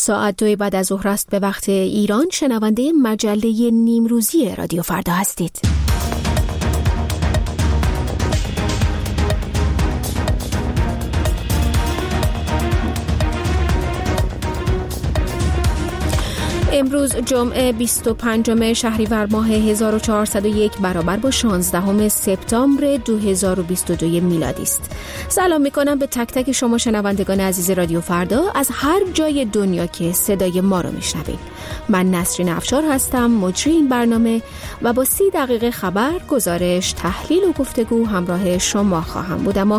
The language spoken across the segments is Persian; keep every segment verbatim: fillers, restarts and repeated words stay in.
ساعت دوی بعد از ظهر است به وقت ایران. شنونده مجله نیمروزی رادیو فردا هستید. امروز جمعه بیست و پنجم شهریور ماه هزار و چهارصد و یک برابر با شانزدهم سپتامبر دو هزار و بیست و دو میلادی است. سلام میکنم به تک تک شما شنوندگان عزیز رادیو فردا از هر جای دنیا که صدای ما رو میشنوید. من نسرین افشار هستم، مجری این برنامه و با سی دقیقه خبر، گزارش، تحلیل و گفتگو همراه شما خواهم بود. اما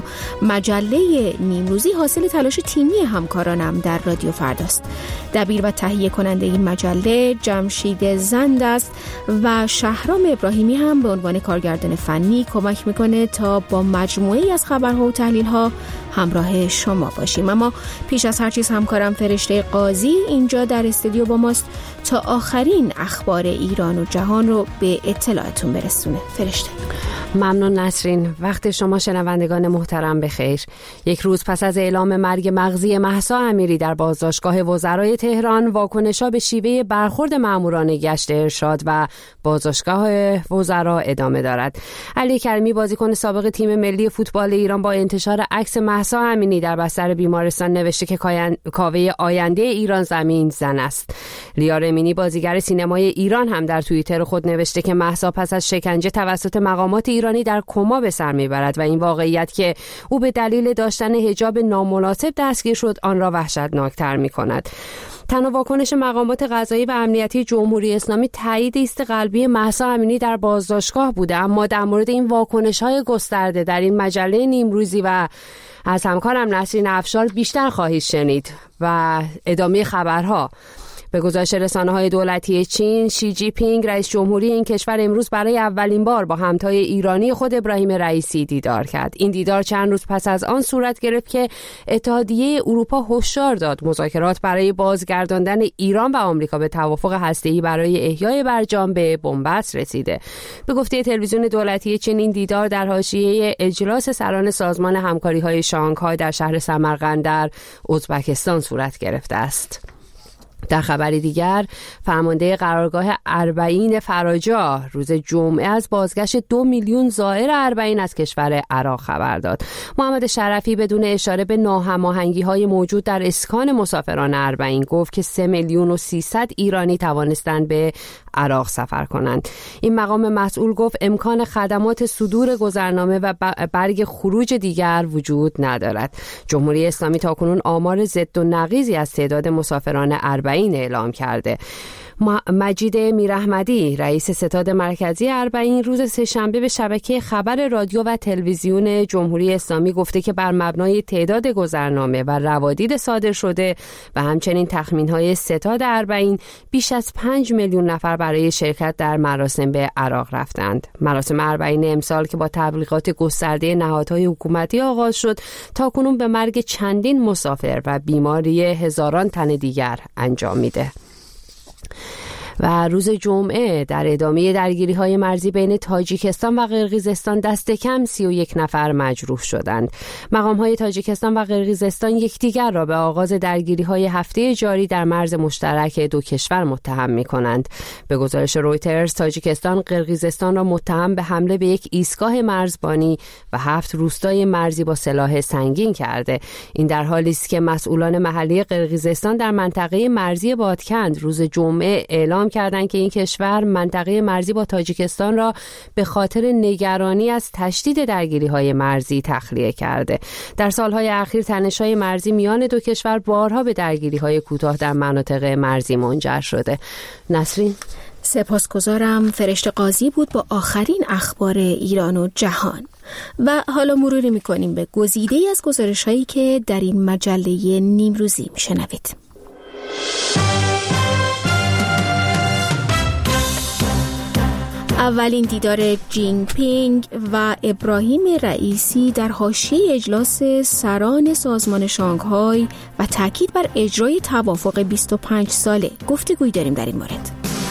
مجله نیمروزی حاصل تلاش تیمی همکارانم در رادیو فرداست. دبیر و تهیه کننده این مجله جمشید زند است و شهرام ابراهیمی هم به عنوان کارگردان فنی کمک میکنه تا با مجموعه‌ای از خبرها و تحلیل‌ها همراه شما باشیم. اما پیش از هر چیز همکارم فرشته قاضی اینجا در استودیو با ماست تا آخرین اخبار ایران و جهان رو به اطلاعتون برسونه. فرشته. ممنون نسرین. وقت شما شنوندگان محترم بخیر. یک روز پس از اعلام مرگ مغزی مهسا امیری در بازداشتگاه وزرای تهران، واکنش‌ها به شیوه برخورد ماموران گشت ارشاد و بازداشتگاه وزرا ادامه دارد. علی کریمی بازیکن سابق تیم ملی فوتبال ایران با انتشار عکس مهسا امینی در بستر بیمارستان نوشته که کاوه آینده ایران زمین زن است. لیا رمینی بازیگر سینمای ایران هم در توییتر خود نوشته که مهسا پس از شکنجه توسط مقامات ایرانی در کما به سر میبرد و این واقعیت که او به دلیل داشتن حجاب نامناسب دستگیر شد آن را وحشتناکتر میکند. تنها واکنش مقامات قضایی و امنیتی جمهوری اسلامی تایید ایست قلبی مهسا امینی در بازداشتگاه بوده، اما در مورد این واکنش‌های گسترده در این مجله نیمروزی و از همکارم نسرین افشار بیشتر خواهید شنید و ادامه خبرها. به گزارش رسانه‌های دولتی چین، شی جی پینگ رئیس جمهوری این کشور امروز برای اولین بار با همتای ایرانی خود ابراهیم رئیسی دیدار کرد. این دیدار چند روز پس از آن صورت گرفت که اتحادیه اروپا هشدار داد مذاکرات برای بازگرداندن ایران و آمریکا به توافق هسته‌ای برای احیای برجام به بنبست رسیده. به گفته تلویزیون دولتی چین این دیدار در حاشیه اجلاس سران سازمان همکاری‌های شانگهای در شهر سمرقند در ازبکستان صورت گرفته است. در خبری دیگر، فرمانده قرارگاه اربعین فراجا روز جمعه از بازگشت دو میلیون زائر اربعین از کشور عراق خبر داد. محمد شرفی بدون اشاره به ناهماهنگی‌های موجود در اسکان مسافران اربعین گفت که سه میلیون و سیصد ایرانی توانستند به عراق سفر کنند. این مقام مسئول گفت امکان خدمات صدور گذرنامه و برگ خروج دیگر وجود ندارد. جمهوری اسلامی تاکنون آمار ضد و نقیضی از تعداد مسافران اربعین اعلام کرده. مجید میراحمدی رئیس ستاد مرکزی اربعین روز سه‌شنبه به شبکه خبر رادیو و تلویزیون جمهوری اسلامی گفته که بر مبنای تعداد گذرنامه و روادید صادر شده و همچنین تخمین‌های ستاد اربعین بیش از پنج میلیون نفر برای شرکت در مراسم به عراق رفتند. مراسم اربعین امسال که با تبلیغات گسترده نهادهای حکومتی آغاز شد تاکنون به مرگ چندین مسافر و بیماری هزاران تن دیگر انجام میده. و روز جمعه در ادامه درگیری‌های مرزی بین تاجیکستان و قرقیزستان دست کم سی و یک نفر مجروح شدند. مقام‌های تاجیکستان و قرقیزستان یکدیگر را به آغاز درگیری‌های هفته جاری در مرز مشترک دو کشور متهم می‌کنند. به گزارش رویترز، تاجیکستان قرقیزستان را متهم به حمله به یک ایستگاه مرزبانی و هفت روستای مرزی با سلاح سنگین کرده. این در حالی است که مسئولان محلی قرقیزستان در منطقه مرزی بادکند روز جمعه اعلام کردند که این کشور منطقه مرزی با تاجیکستان را به خاطر نگرانی از تشدید درگیری‌های مرزی تخلیه کرده. در سالهای اخیر تنش‌های مرزی میان دو کشور بارها به درگیری‌های کوتاه در مناطق مرزی منجر شده. نسرین، سپاسگزارم. فرشته قاضی بود با آخرین اخبار ایران و جهان. و حالا مروری می‌کنیم به گزیده‌ای از گزارش‌هایی که در این مجله نیمروزی می‌شنوید. اولین دیدار جین پینگ و ابراهیم رئیسی در حاشیه اجلاس سران سازمان شانگهای و تاکید بر اجرای توافق بیست و پنج ساله گفتگویی داریم در این مورد.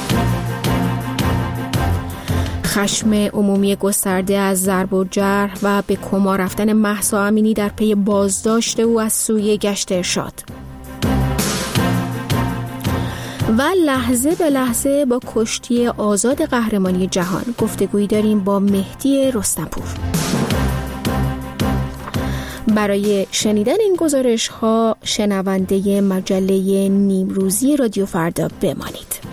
خشم عمومی گسترده از ضرب و جرح و به کما رفتن مهسا امینی در پی بازداشت او از سوی گشت ارشاد. و لحظه به لحظه با کشتی آزاد قهرمانی جهان گفتگویی داریم با مهدی رستمپور. برای شنیدن این گزارش ها شنونده مجله نیمروزی رادیو فردا بمانید.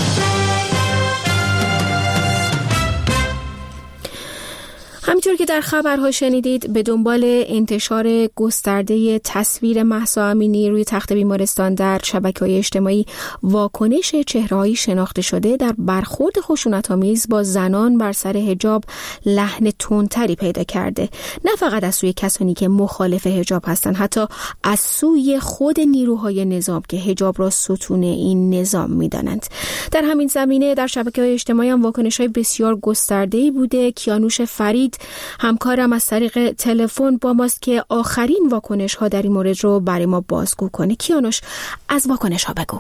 همینطور که در خبرها شنیدید، به دنبال انتشار گسترده تصویر مهسا امینی روی تخت بیمارستان در شبکه‌های اجتماعی، واکنش چهره‌های شناخته شده در برخورد خشونت‌آمیز با زنان بر سر حجاب لحن تندتری پیدا کرده. نه فقط از سوی کسانی که مخالف حجاب هستند، حتی از سوی خود نیروهای نظام که حجاب را ستون این نظام می‌دانند. در همین زمینه در شبکه‌های اجتماعی هم واکنش‌های بسیار گسترده‌ای بوده. کیانوش فرید همکارم از طریق تلفن با ماست که آخرین واکنش ها در این مورد رو برای ما بازگو کنه. کیانوش، از واکنش ها بگو.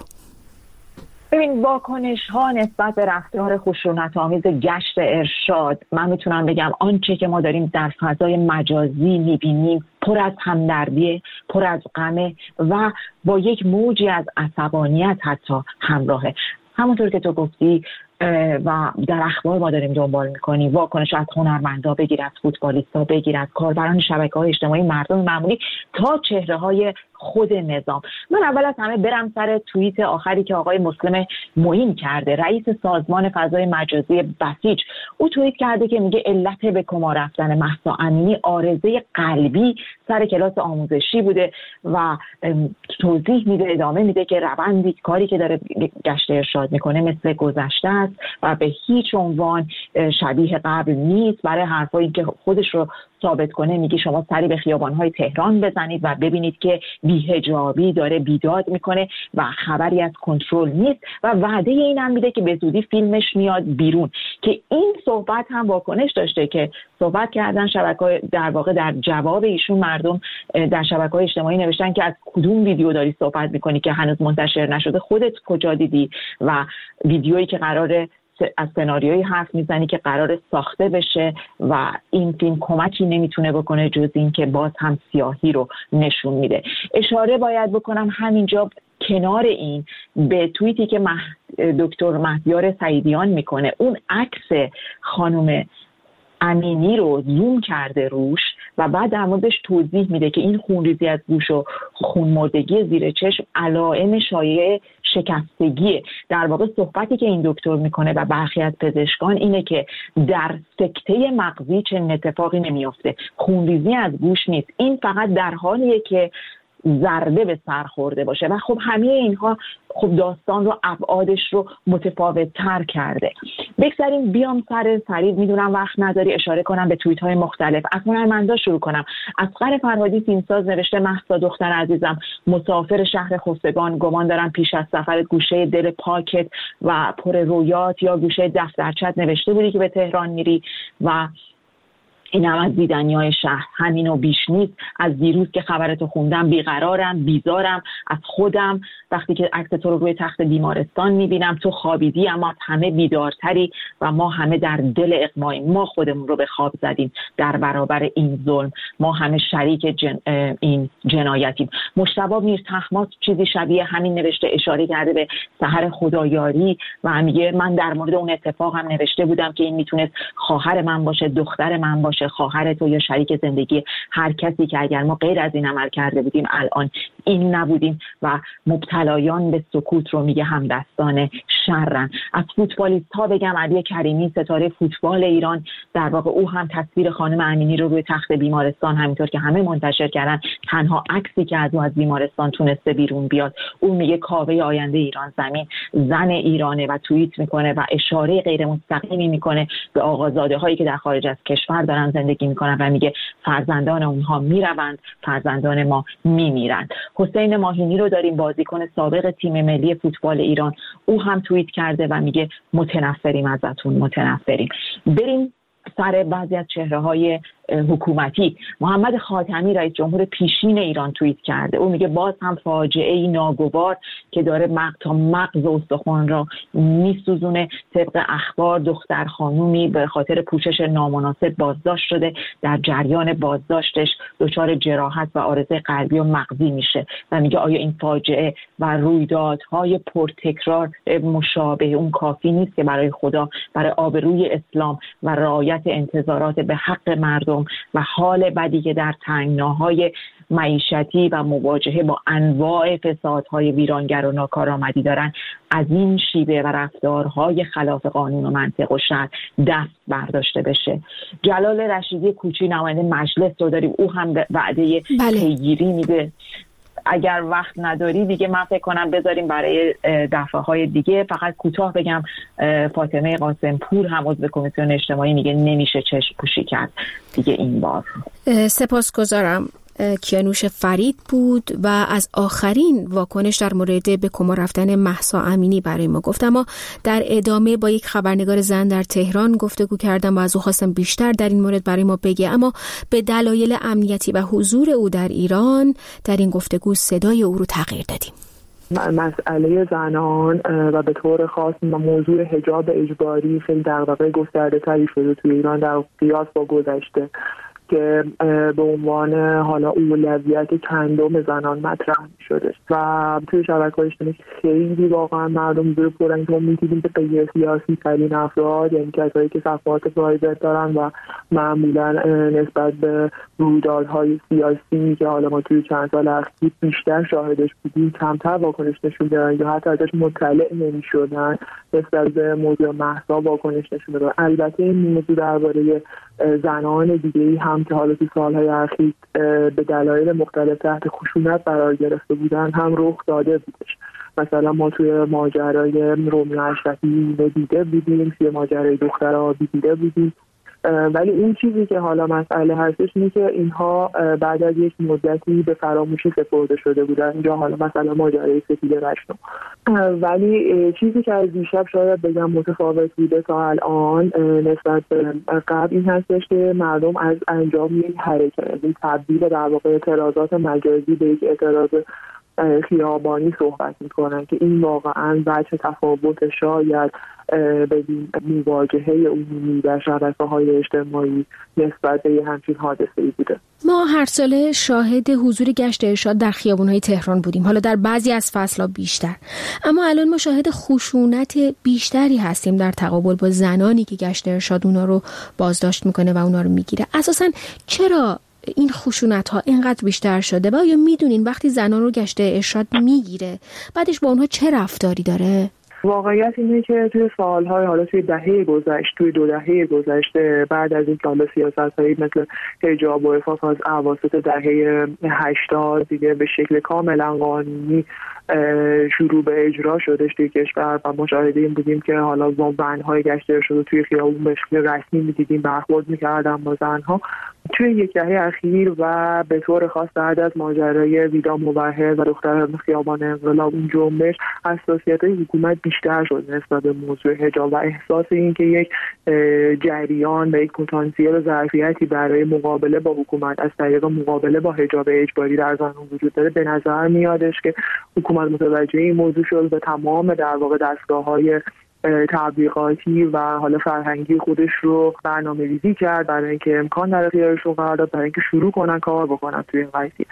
ببین، واکنش ها نسبت به رفتار خشونت‌آمیز گشت ارشاد، من میتونم بگم آنچه که ما داریم در فضای مجازی میبینیم پر از همدردی، پر از غم و با یک موجی از عصبانیت حتی همراهه. همونطور که تو گفتی و در اخبار ما داریم دنبال میکنیم، واکنش از هنرمندا بگیر، از فوتبالیستا بگیر، از کاربران شبکه‌های اجتماعی، مردم معمولی تا چهره‌های خود نظام. من اول از همه برم سر توییت آخری که آقای مسلم معین کرده، رئیس سازمان فضای مجازی بسیج. او توییت کرده که میگه علت به کما رفتن مهسا امینی عارضه قلبی سر کلاس آموزشی بوده و توضیح میده، ادامه میده که روندی کاری که داره گشت ارشاد میکنه مثل گذشته است و به هیچ عنوان شبیه قبل نیست. برای حرفایی که خودش رو ثابت کنه میگه شما سری به خیابان‌های تهران بزنید و ببینید که بی‌حجابی داره بیداد میکنه و خبری از کنترل نیست و وعده این هم میده که به زودی فیلمش میاد بیرون. که این صحبت هم واکنش داشته که صحبت کردن شبکه‌های، در واقع در جواب ایشون مردم در شبکه‌های اجتماعی نوشتن که از کدوم ویدیو داری صحبت میکنی که هنوز منتشر نشده، خودت کجا دیدی و ویدیویی که قراره از سناریویی حرف میزنی که قرار ساخته بشه و این فیلم کمکی نمیتونه بکنه جز این که باز هم سیاهی رو نشون میده. اشاره باید بکنم همینجا کنار این به توییتی که مح... دکتر مهدیار سعیدیان میکنه، اون عکس خانم امینی رو زوم کرده روش و بعد در موردش توضیح میده که این خونریزی از گوش و خونمردگی زیر چشم علائم شایع شکستگیه. در واقع صحبتی که این دکتر میکنه و برخی از پزشکان اینه که در سکته مغزی چنین اتفاقی نمیافته، خونریزی از گوش نیست، این فقط در حالیه که ضربه به سر خورده باشه و خب همه اینها خب داستان رو ابعادش رو متفاوت تر کرده. بگذاریم بیام سر فرید، میدونم وقت نداری، اشاره کنم به توییت های مختلف. از هنرمندا شروع کنم. اصغر فرهادی فیلمساز نوشته مهسا دختر عزیزم، مسافر شهر خفتگان، گمان دارم پیش از سفر گوشه دل پاکت و پر رویات یا گوشه دفترچت نوشته بودی که به تهران میری و این هم از دیدنیای شهر، همین و بیش نیست. از دیروز که خبرتو خوندم بیقرارم، بیزارم از خودم وقتی که عکس تو رو روی تخت بیمارستان میبینم. تو خوابیدی اما از همه بیدارتری و ما همه در دل اغماییم. ما خودمون رو به خواب زدیم در برابر این ظلم، ما همه شریک جن... این جنایتیم. مجتبی میرطهماسب چیزی شبیه همین نوشته، اشاره کرده به سحر خدایاری و میگه من در مورد اون اتفاق هم نوشته بودم که این میتونست خواهر من باشه، دختر من باشه، خواهر تو یا شریک زندگی هر کسی که اگر ما غیر از این عمل کرده بودیم الان این نبودیم و مبتلایان به سکوت رو میگه همدستان شرن. از فوتبالیست ها بگم علی کریمی ستاره فوتبال ایران، در واقع او هم تصویر خانم امینی رو روی تخت بیمارستان همینطور که همه منتشر کردن، تنها عکسی که از او از بیمارستان تونسته بیرون بیاد. او میگه کاوه آینده ایران زمین زن ایرانه و توییت میکنه و اشاره غیر مستقیمی میکنه به آقازاده هایی که در خارج از کشور دارن زندگی میکنن و میگه فرزندان اونها میروند، فرزندان ما میمیرند. حسین ماهینی رو داریم، بازیکن سابق تیم ملی فوتبال ایران، او هم توییت کرده و میگه متنفریم ازتون، متنفریم. بریم سر بعضی از چهره‌های حکومتی. محمد خاتمی رئیس جمهور پیشین ایران توییت کرده، او میگه باز هم فاجعه ای ناگوار که داره مغز تا مغز استخوان را میسوزونه. طبق اخبار دختر خانومی به خاطر پوشش نامناسب بازداشت شده، در جریان بازداشتش دچار جراحت و عارضه قلبی و مغزی میشه و میگه آیا این فاجعه و رویدادهای پرتکرار مشابه اون کافی نیست که برای خدا، برای آبروی اسلام و رعایت انتظارات به حق مردم و حال بدی که در تنگناهای معیشتی و مواجهه با انواع فسادهای ویرانگر و ناکارآمدی دارن، از این شیوه و رفتارهای خلاف قانون و منطق و شرع دست برداشته بشه. جلال رشیدی کوچی نماینده مجلس رو داریم، او هم به وعده پیگیری میده. اگر وقت نداری دیگه من فکر کنم بذاریم برای دفعه های دیگه. فقط کوتاه بگم فاطمه قاسم پور هم عضو کمیسیون اجتماعی میگه نمیشه چشم پوشی کرد دیگه این بار. سپاسگزارم. کیانوش فرید بود و از آخرین واکنش در مورد به کما رفتن مهسا امینی برای ما گفت. اما در ادامه با یک خبرنگار زن در تهران گفتگو کردم و از او خواستم بیشتر در این مورد برای ما بگه، اما به دلایل امنیتی و حضور او در ایران در این گفتگو صدای او رو تغییر دادیم. مسئله زنان و به طور خاص موضوع حجاب اجباری خیلی دغدغه گسترده تری شده توی ایران در قیاس با گذشته که به عنوان حالا اولویت کندم زنان مطرح شده و توی شبکه‌های اجتماعی خیلی واقعا مردم زیر پرن که ما می‌دیدیم که غیر سیاسی ترین افراد، یعنی کسایی که صفحات پرایوت دارن و معمولا نسبت به رویدادهای سیاسی که حالا ما توی چند سال اخیر بیشتر شاهدش بودیم کمتر واکنش نشون دادن یا حتی ازش مطلع نمی‌شدن، نسبت به موضوع مهسا واکنش نشون دادن. البته این موضوع درباره زنان دیگه‌ای هم که حالا تو سالهای اخیر به دلایل مختلف تحت خشونت قرار گرفته بودن هم رخ داده بودش. مثلا ما توی ماجرای رومی اشرفی دیده بودیم، توی ماجرای دختر آبی دیده بودیم، ولی این چیزی که حالا مسئله هستش اینه که اینها بعد از یک مدتی به فراموشی سپرده شده بودن. اینجا حالا مثلا ماجرای سپید رشنو، ولی چیزی که از دیشب شاید بگم متفاوت بوده تا الان نسبت به قبل این هستش که مردم از انجام یک حرکت، این تبدیل در واقع اعتراضات مجازی به یک اعتراض خیابانی صحبت میکنن که این واقعا بچه تفاوت شاید به مواجهه عمومی در شبکه‌های اجتماعی نسبت به همچین حادثه‌ای بوده. ما هر ساله شاهد حضور گشت ارشاد در خیابان‌های تهران بودیم، حالا در بعضی از فصل‌ها بیشتر، اما الان ما شاهد خشونت بیشتری هستیم در تقابل با زنانی که گشت ارشاد اونا رو بازداشت میکنه و اونا رو میگیره. اساساً چرا این خشونت ها اینقدر بیشتر شده و آیا میدونین وقتی زنان رو گشت ارشاد میگیره بعدش با اونها چه رفتاری داره؟ واقعیت اینه که توی سالهای حالا توی دهه گذشته توی دو دهه گذشته بعد از این که حالا سیاست‌هایی مثل حجاب و عفاف از اواسط دهه هشتاد دیگه به شکل کاملا قانونی شروع به اجرا شدش توی کشور و مشاهده این بودیم که حالا با زن‌های گشت ارشاد توی خیابون به شکل رسمی می‌دیدیم برخورد می‌کردن با زن‌ها. توی یک دهه اخیر و به طور خاص بعد از ماجرای ویدا موحد و دختر خیابان انقلاب اون جنبش حساسیت‌های حکومت بیشتر شد نسبت به موضوع حجاب و احساس این که یک جریان و یک پتانسیل ظرفیتی برای مقابله با حکومت از طریق مقابله با حجاب اجباری در زنان وجود داره. به نظر میادش که حکومت متوجه این موضوع شد و تمام در واقع دستگاه‌های تبلیغاتی و حالا فرهنگی خودش رو برنامه‌ریزی کرد برای اینکه امکان در اختیارشون قرار داد برای اینکه شروع کنن کار بکنن توی این قضیه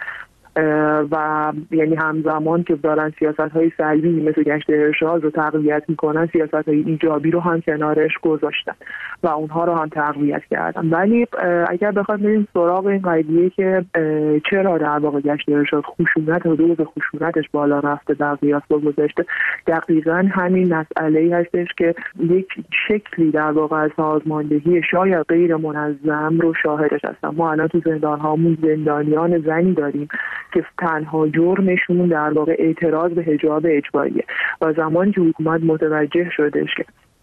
و یعنی همزمان که دارن سیاست‌های سلبی مثل گشت ارشاد رو تقویت میکنن سیاست‌های ایجابی رو هم کنارش گذاشتن و اونها رو هم تقویت کردن. ولی اگر بخواد بریم سراغ این قضیه که چرا در واقع گشت ارشاد خشونت و دوز خشونتش بالا رفته در قیاس با گذشته، دقیقاً همین مسئله‌ای هستش که یک شکلی در واقع از سازماندهی شاید غیر منظم رو شاهدش هستم. ما الان تو زندان‌هامون زندانیان زنی داریم که تنها جرمشون در واقع اعتراض به حجاب اجباریه و زمانی که حکومت متوجه شدش که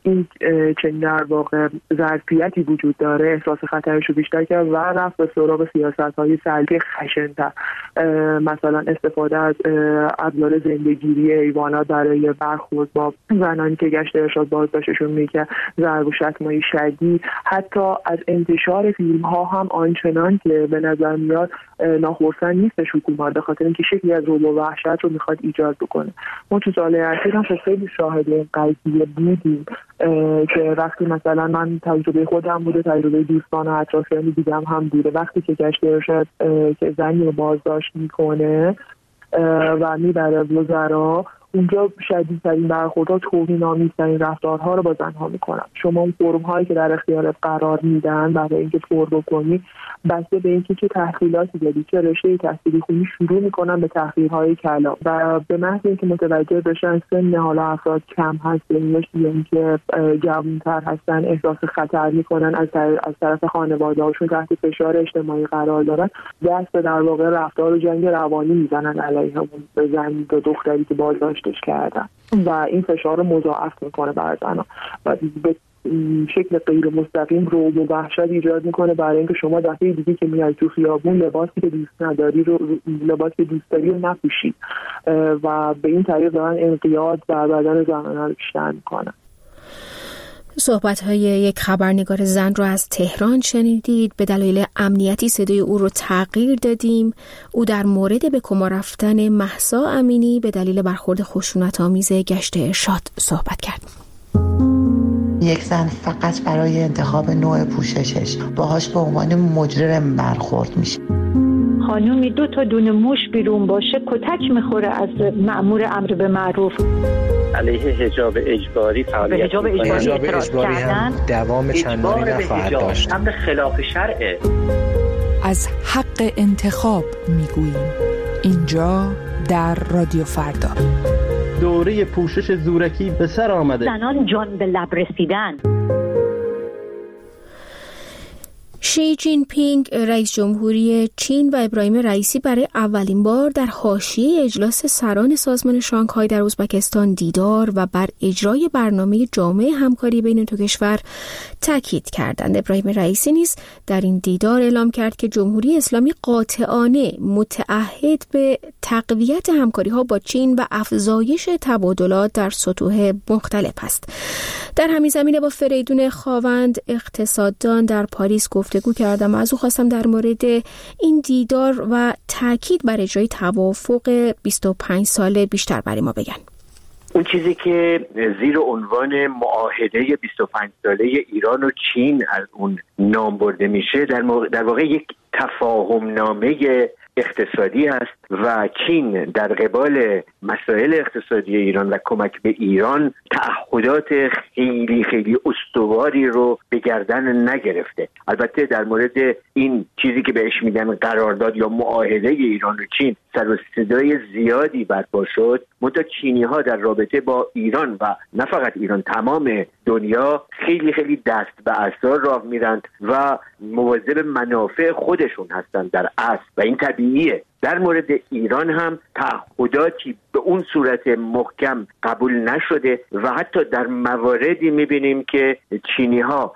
این چنین در واقع ظرفیتی وجود داره احساس خطرش رو بیشتر کرد و رفت به سراغ سیاست‌های سلبی خشن‌تر، مثلا استفاده از ابزار زنده‌گیری حیوانات برای برخورد با زنانی که گشت ارشاد بازداشتشون میکرد، ضرب و شتم‌های شدید، حتی از انتشار فیلم‌ها هم آنچنان که به نظر میاد ناخرسند نیستش حکومت، به خاطر اینکه شکلی از رعب و وحشت رو میخواد ایجاد بکنه. ما تو سال اخیر هم خیلی شاهد این قضیه بودیم که وقتی مثلا من تجربه خودم بوده، تجربه دوستان و اطرافیان دیگم هم بوده، وقتی که گشت ارشاد که زنی رو بازداشت میکنه و میبره وزرا، اونجا شدیدترین برخوردها، توهین‌آمیزترین رفتارها رو با زنها میکنن. شما اون فرم‌هایی که در اختیارت قرار میدن برای اینکه پر بکنی، بسته به اینکه چه تحصیلاتی داری، چه رشته تحصیلی خونی، شروع میکنن به تحقیرهای کلام و به محض اینکه متوجه بشن سن حالا افراد کم هست یا اینکه جوان‌تر هستن، احساس خطر میکنن، از طرف از طرف خانواده‌هاشون تحت فشار اجتماعی قرار دارن، دست به در واقع رفتار و جنگ روانی میزنن علیه همون زن و دختری که بازداشتش کردن و این فشار رو مضاعف میکنه بر زنها و به شکل غیر مستقیم رعب و وحشت ایجاد میکنه برای اینکه شما دفعه دیگه که میای تو خیابون لباسی که دوست نداری رو لباسی که دوست داری رو نپوشی و به این طریق دارن انقیاد بر بدن زنانه رو بیشتر میکنن. صحبت‌های یک خبرنگار زن رو از تهران شنیدید. به دلایل امنیتی صدای او رو تغییر دادیم. او در مورد به کما رفتن مهسا امینی به دلیل برخورد خشونت‌آمیز گشت ارشاد صحبت کرد. یک زن فقط برای انتخاب نوع پوششش باهاش به عنوان مجرم برخورد میشه. خانومی دو تا دونه موش بیرون باشه کتک میخوره از مأمور امر به معروف. علیه حجاب اجباری فعالیت حجاب اجباری, حجاب اجباری هم دوام چندانی نخواهد داشت. امر خلاف شرعه. از حق انتخاب میگوییم اینجا در رادیو فردا. دوره پوشش زورکی به سر آمده. زنان جان به لب رسیدن. شی جین پینگ رئیس جمهوری چین و ابراهیم رئیسی برای اولین بار در حاشیه اجلاس سران سازمان شانگهای در ازبکستان دیدار و بر اجرای برنامه جامع همکاری بین دو کشور تاکید کردند. ابراهیم رئیسی نیز در این دیدار اعلام کرد که جمهوری اسلامی قاطعانه متعهد به تقویت همکاری‌ها با چین و افزایش تبادلات در سطوح مختلف است. در همین زمینه با فریدون خاوند اقتصاددان در پاریس گفتگو کردم و از او خواستم در مورد این دیدار و تاکید بر اجرای توافق بیست و پنج ساله بیشتر برای ما بگن. اون چیزی که زیر عنوان معاهده بیست و پنج ساله ایران و چین از اون نام برده میشه در, در واقع یک تفاهم نامه اقتصادی است و چین در قبال مسائل اقتصادی ایران و کمک به ایران تعهدات خیلی خیلی استواری رو به گردن نگرفته. البته در مورد این چیزی که بهش میگن قرارداد یا معاهده ایران و چین سر و صدای زیادی برپا شد، منتها چینی ها در رابطه با ایران و نه فقط ایران تمام دنیا خیلی خیلی دست به عصا راه میرند و مواظب منافع خودشون هستند در اصل و این طبیعیه. در مورد ایران هم تعهداتی به اون صورت محکم قبول نشده و حتی در مواردی میبینیم که چینی ها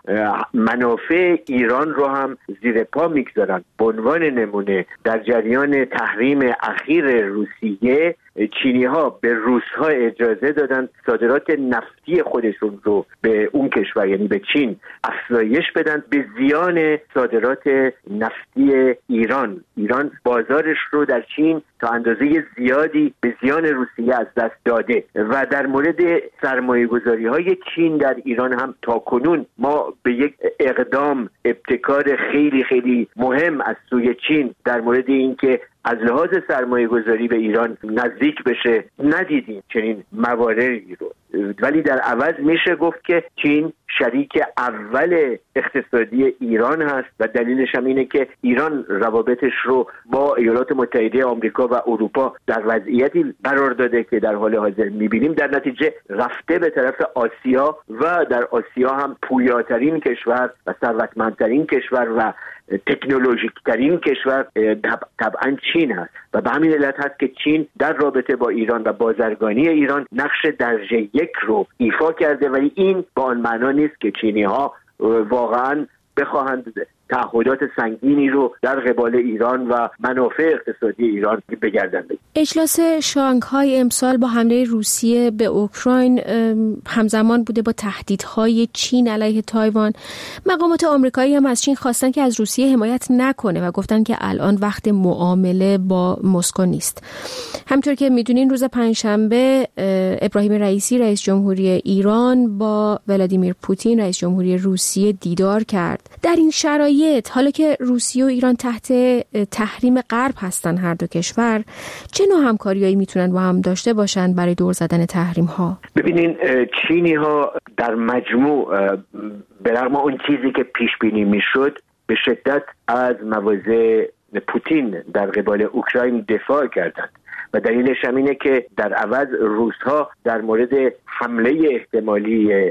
منافع ایران رو هم زیر پا میگذارن. به عنوان نمونه در جریان تحریم اخیر روسیه، چینی ها به روس ها اجازه دادن صادرات نفتی خودشون رو به اون کشور یعنی به چین افزایش بدن به زیان صادرات نفتی ایران. ایران بازارش رو در چین تا اندازه زیادی به زیان روسیه از دست داده و در مورد سرمایه گذاری های چین در ایران هم تا کنون ما به یک اقدام ابتکار خیلی خیلی مهم از سوی چین در مورد اینکه از لحاظ سرمایه گذاری به ایران نزدیک بشه ندیدیم چنین مواردی رو. ولی در عوض میشه گفت که چین شریک اول اقتصادی ایران هست و دلیلش هم اینه که ایران روابطش رو با ایالات متحده آمریکا و اروپا در وضعیتی قرار داده که در حال حاضر میبینیم در نتیجه رفته به طرف آسیا و در آسیا هم پویاترین کشور و ثروتمندترین کشور و تکنولوژیک ترین کشور طبعا چین هست و به همین علت هست که چین در رابطه با ایران و بازرگانی ایران نقش درجه یک رو ایفا کرده، ولی این با آن معنا نیست که چینی ها واقعا بخواهند تعهدات سنگینی رو در قبال ایران و منافع اقتصادی ایران بگردند. اجلاس شانگهای امسال با حمله روسیه به اوکراین همزمان بوده با تهدیدهای چین علیه تایوان. مقامات آمریکایی هم از چین خواستن که از روسیه حمایت نکنه و گفتن که الان وقت معامله با مسکو نیست. همونطور که میدونین روز پنجشنبه ابراهیم رئیسی رئیس جمهوری ایران با ولادیمیر پوتین رئیس جمهوری روسیه دیدار کرد. در این شرایط حالا که روسیه و ایران تحت تحریم غرب هستن هر دو کشور، چه نوع همکاریایی میتونن با هم داشته باشن برای دور زدن تحریم ها؟ ببینین چینی ها در مجموع برغم اون چیزی که پیش بینی میشد به شدت از مواضع پوتین در قبال اوکراین دفاع کردند و دلیلش هم اینه که در عوض روس‌ها در مورد حمله احتمالی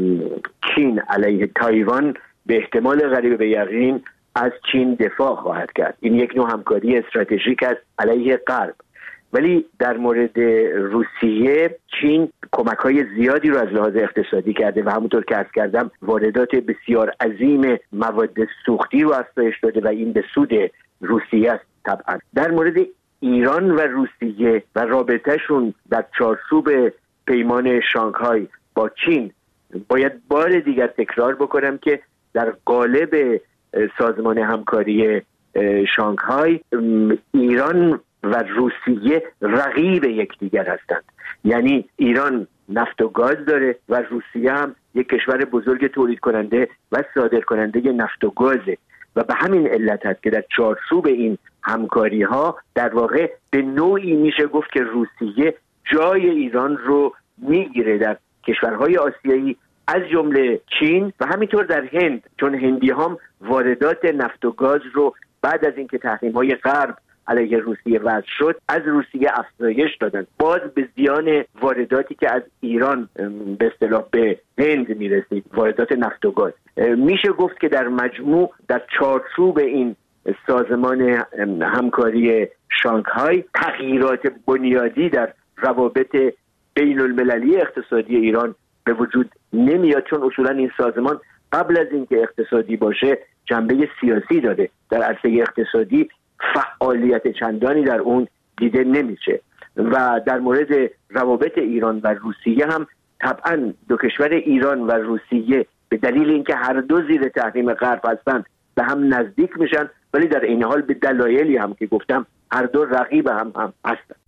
چین علیه تایوان به احتمال قریب به یقین از چین دفاع خواهد کرد. این یک نوع همکاری استراتژیک است علیه غرب. ولی در مورد روسیه چین کمک‌های زیادی رو از لحاظ اقتصادی کرده و همونطور که عرض کردم واردات بسیار عظیم مواد سوختی رو افزایش داده و این به سود روسیه است. طبعا در مورد ایران و روسیه و رابطهشون در چارچوب پیمان شانگهای با چین باید بار دیگر تکرار بکنم که در قالب سازمان همکاری شانگهای ایران و روسیه رقیب یکدیگر هستند. یعنی ایران نفت و گاز داره و روسیه هم یک کشور بزرگ تولید کننده و صادر کننده نفت و گازه و به همین علت هست که در چارچوب این همکاری ها در واقع به نوعی میشه گفت که روسیه جای ایران رو میگیره در کشورهای آسیایی از جمله چین و همینطور در هند، چون هندی هم واردات نفت و گاز رو بعد از اینکه تحریم‌های غرب علیه روسیه وضع شد از روسیه افزایش دادن، باز به زیان وارداتی که از ایران به اصطلاح به هند میرسید، واردات نفت و گاز. میشه گفت که در مجموع در چارچوب این سازمان همکاری شانگهای تغییرات بنیادی در روابط بین المللی اقتصادی ایران به وجود نمیاد، چون اصولا این سازمان قبل از اینکه اقتصادی باشه جنبه سیاسی داره. در عرصه اقتصادی فعالیت چندانی در اون دیده نمیشه و در مورد روابط ایران و روسیه هم طبعا دو کشور ایران و روسیه به دلیل اینکه هر دو زیر تحریم غرب هستند به هم نزدیک میشن، ولی در این حال به دلایلی هم که گفتم هر دو رقیب هم هم هستند.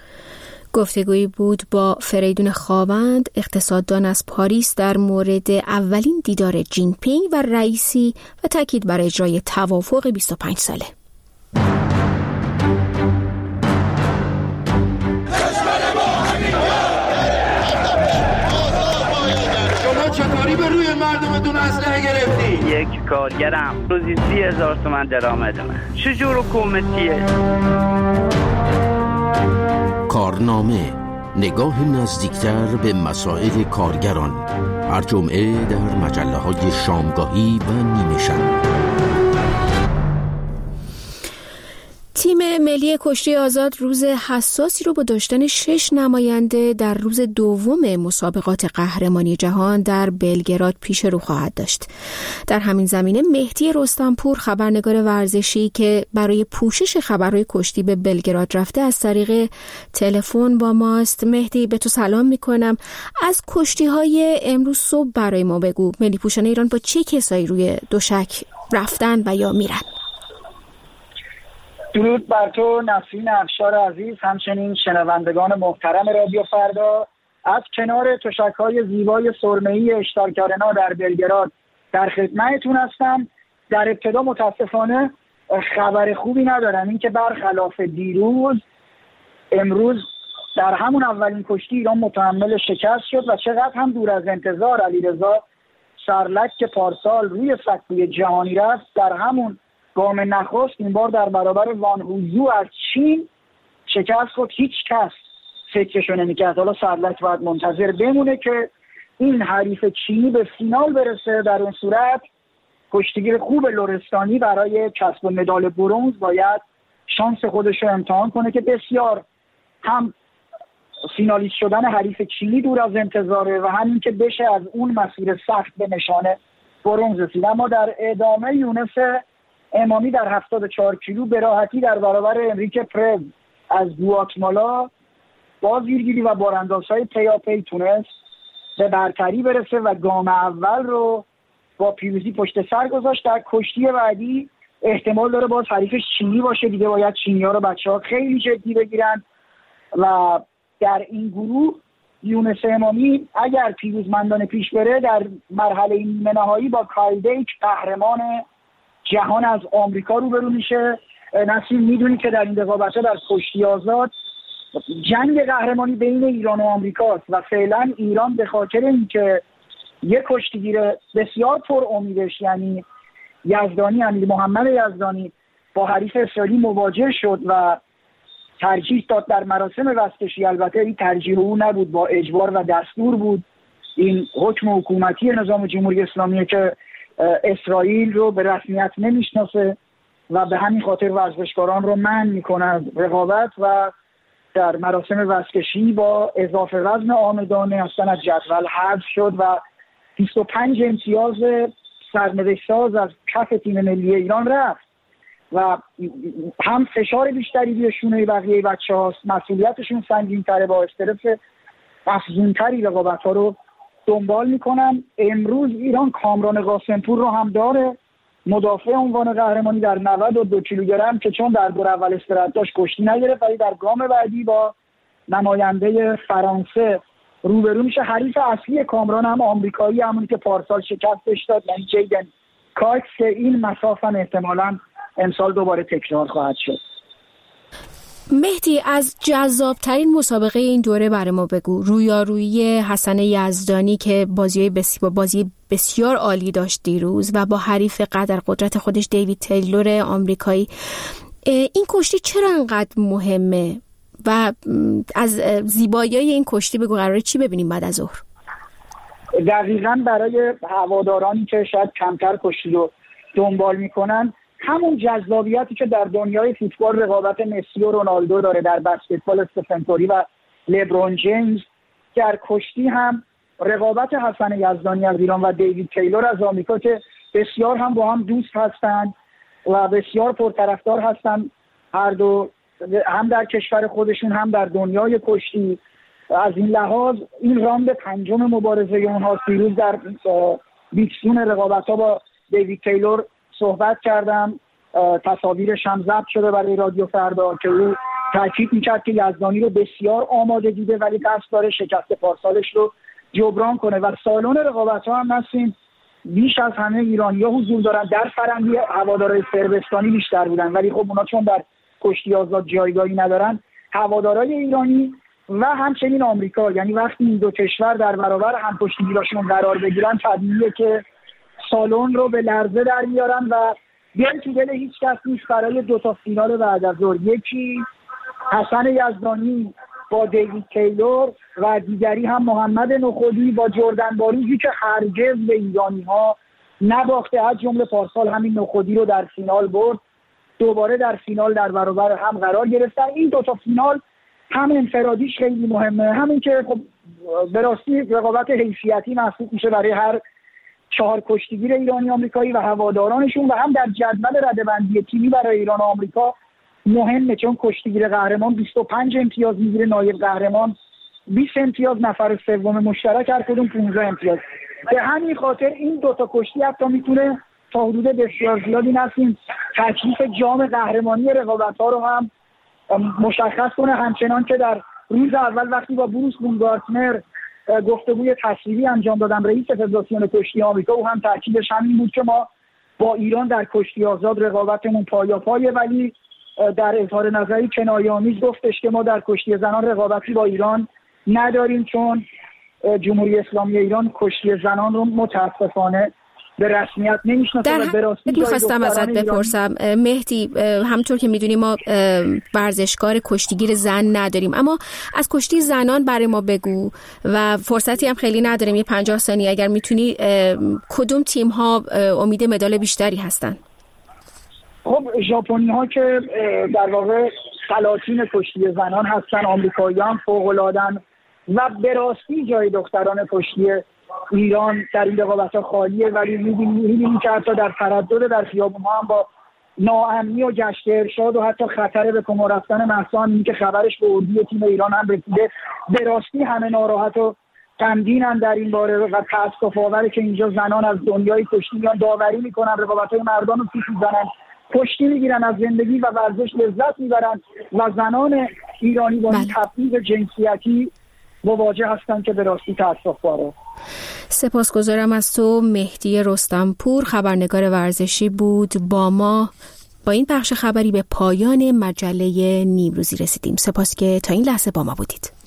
گفتگویی بود با فریدون خاوند، اقتصاددان از پاریس، در مورد اولین دیدار جین پینگ و رئیسی و تاکید بر اجرای توافق بیست و پنج ساله. شما چطوری به روی مردمتون اسلحه گرفتی؟ یک کارگرم روزی سی هزار تومن درآمدمه. چجور حکومتیه؟ کارنامه، نگاه نزدیکتر به مسائل کارگران، هر جمعه در مجله‌های شامگاهی و نیمه شب. تیم ملی کشتی آزاد روز حساسی رو با داشتن شش نماینده در روز دوم مسابقات قهرمانی جهان در بلگراد پیش رو خواهد داشت. در همین زمینه مهدی رستمپور، خبرنگار ورزشی که برای پوشش خبرهای کشتی به بلگراد رفته، از طریق تلفن با ماست. مهدی، به تو سلام میکنم. از کشتی‌های امروز صبح برای ما بگو، ملی پوشان ایران با چه کسایی روی دوشک رفتن و یا میرن؟ درود بر تو نسرین افشار عزیز، همچنین شنوندگان محترم رادیو فردا. از کنار تشک‌های زیبای سرمه‌ای اشتارکارنا در بلگراد در خدمتتون هستم. در ابتدا متاسفانه خبر خوبی ندارم، این که برخلاف دیروز امروز در همون اولین کشتی ایران متحمل شکست شد و چقدر هم دور از انتظار علیرضا سرلک که پارسال روی سکوی جهانی رفت در همون گام نخست این بار در برابر وان هوزو از چین شکست خود، هیچ کس فکرشو نمی‌کرد. حالا سرلک باید منتظر بمونه که این حریف چینی به فینال برسه. در اون صورت کشتیگیر خوب لرستانی برای کسب مدال برنز باید شانس خودش رو امتحان کنه که بسیار هم فینالیست شدن حریف چینی دور از انتظاره و همین که بشه از اون مسیر سخت به نشان برنز رسید. اما در ادامه یونس امامی در هفتاد و چهار کیلو به راحتی در برابر انریک پرز از گواتمالا با زیرگیری و باراندازهای پیاپی تونست به برتری برسه و گام اول رو با پیروزی پشت سر گذاشت. در کشتی بعدی احتمال داره باز حریفش چینی باشه، دیگه باید چینی‌ها رو بچه‌ها خیلی جدی بگیرن و در این گروه یونس امامی اگر پیروزمندانه پیش بره در مرحله نیمه نهایی با کایل دیک قهرمان جهان از آمریکا روبرو میشه. نسیم میدونی که در این رقابت‌ها در کشتی آزاد جنگ قهرمانی بین ایران و آمریکاست و فعلا ایران به خاطر اینکه یک کشتیگیر بسیار پر امیدش یعنی یزدانی امیر محمد یزدانی با حریف اسرائیلی مواجه شد و ترجیح داد در مراسم وزکشی، البته این ترجیح او نبود، با اجبار و دستور بود، این حکم حکومتی نظام جمهوری اسلامی که اسرائیل رو به رسمیت نمیشناسه و به همین خاطر ورزشکاران رو منع میکنه از رقابت و در مراسم وزکشی با اضافه وزن آمدانه اصلا از جدول حذف شد و بیست و پنج امتیاز سرنوشت ساز از کف تیم ملی ایران رفت و هم فشار بیشتری روی شونه بقیه بچه هاست، مسئولیتشون سنگین تره، با استرس افزون تری رقابت ها رو دنبال میکنن. امروز ایران کامران قاسمپور رو هم داره، مدافع عنوان قهرمانی در نود و دو کیلوگرم که چون در دور اول استراحت داشت کشتی نگرفت، ولی در گام بعدی با نماینده فرانسه روبرو میشه. حریف اصلی کامران هم آمریکایی همونی که پارسال شکستش داد، یعنی جیدن کاکس، که این مسافه احتمالاً امسال دوباره تکرار خواهد شد. مهدی، از جذابترین مسابقه این دوره برای ما بگو. رویارویی حسن یزدانی که بازی بسیار بازی بسیار عالی داشت دیروز و با حریف قدر قدرت خودش دیوید تیلور آمریکایی. این کشتی چرا انقدر مهمه و از زیبایی این کشتی بگو، قراره چی ببینیم بعد از ظهر؟ دقیقاً برای هوادارانی که شاید کمتر کشتی رو دنبال میکنن، همون جذابیتی که در دنیای فوتبال رقابت مسی و رونالدو داره، در بسکتبال استفن کوری و لبرون جیمز، در کشتی هم رقابت حسن یزدانی از ایران و دیوید تیلور از آمریکا که بسیار هم با هم دوست هستند و بسیار پرطرفدار هستند، هر دو هم در کشور خودشون هم در دنیای کشتی. از این لحاظ این راند پنجم مبارزه اونها دیروز در بیستون رقابت‌ها با دیوید تیلور صحبت کردم، تصاویرش هم ضبط شده برای رادیو فردا که او تاکید میکرد که یزدانی رو بسیار آماده دیده ولی قصد داره شکست پارسالش رو جبران کنه و سالن رقابت‌ها هم نسیم بیش از همه ایرانی‌ها حضور دارن. در فرنگی هوادارهای صربستانی بیشتر بودن ولی خب اونا چون در کشتی آزاد جایگاهی ندارن، هوادارهای ایرانی و همچنین آمریکا، یعنی وقتی این دو کشور در برابر هم کشتیگیراشون قرار بگیرن طبیعیه که سالن رو به لرزه در میارن و دل تو دل هیچ کس نیست برای دو تا فینال بعد از ظهر، یکی حسن یزدانی با دیوید تیلور و دیگری هم محمد نخودی با جردن باروزی که هرگز به ایرانی‌ها نباخته، از جمله پارسال همین نخودی رو در فینال برد، دوباره در فینال در برابر هم قرار گرفتن. این دو تا فینال هم انفرادیش خیلی مهمه، همین که خب به راستی رقابت حیثیتی محسوب میشه برای هر چهار کشتیگیر ایرانی آمریکایی و هوادارانشون و هم در جدول رده‌بندی تیمی برای ایران و آمریکا مهمه، چون کشتیگیر قهرمان بیست و پنج امتیاز میگیره، نایب قهرمان بیست امتیاز، نفر سوم مشترک هر کدوم پانزده امتیاز. به همین خاطر این دو تا کشتی حتی میتونه تا حدود بسیار زیادی نسیم تکلیف جام قهرمانی رقابت‌ها رو هم مشخص کنه، همچنان که در روز اول وقتی با بروس بومگارتنر گفتگوی تصویری انجام دادم، رئیس فدراسیون کشتی آمریکا، او هم تاکیدش همین بود که ما با ایران در کشتی آزاد رقابتمون پایاپایه، ولی در اظهار نظری کنایه‌آمیز گفتش که ما در کشتی زنان رقابتی با ایران نداریم، چون جمهوری اسلامی ایران کشتی زنان رو متاسفانه به رسمیت نمیشناسه و به راستی میخواستم ازت بپرسم مهدی، همطور که میدونی ما ورزشکار کشتیگیر زن نداریم، اما از کشتی زنان برای ما بگو و فرصتی هم خیلی نداریم، یه پنجاه ثانیه اگر میتونی، کدوم تیم ها امید مدال بیشتری هستن؟ خب ژاپنی ها که در واقع سلاطین کشتی زنان هستن، آمریکایی هم فوق‌العاده‌اند و به راستی جای دختران کشتی ایران در این رقابت‌ها خالیه، ولی می‌بینیم که حتی در تردد در خیابون‌ها هم با ناامنی و گشت ارشاد و حتی خطر به کما رفتن مهسا امینی که خبرش به اردوی تیم ایران هم رسیده، به راستی همه ناراحت و غمگینن در این باره و تأسف‌آوره که اینجا زنان از دنیای کشتی میان داوری میکنن، رقابت‌های مردان رو پیش میزنن، کشتی میگیرن، از زندگی و ورزش لذت میبرن و زنان ایرانی با این تبعیض جنسیتی مواجه هستن که به راستی تأسف‌باره. سپاسگزارم از تو. مهدی رستمپور خبرنگار ورزشی بود با ما. با این بخش خبری به پایان مجله نیمروزی رسیدیم. سپاس که تا این لحظه با ما بودید.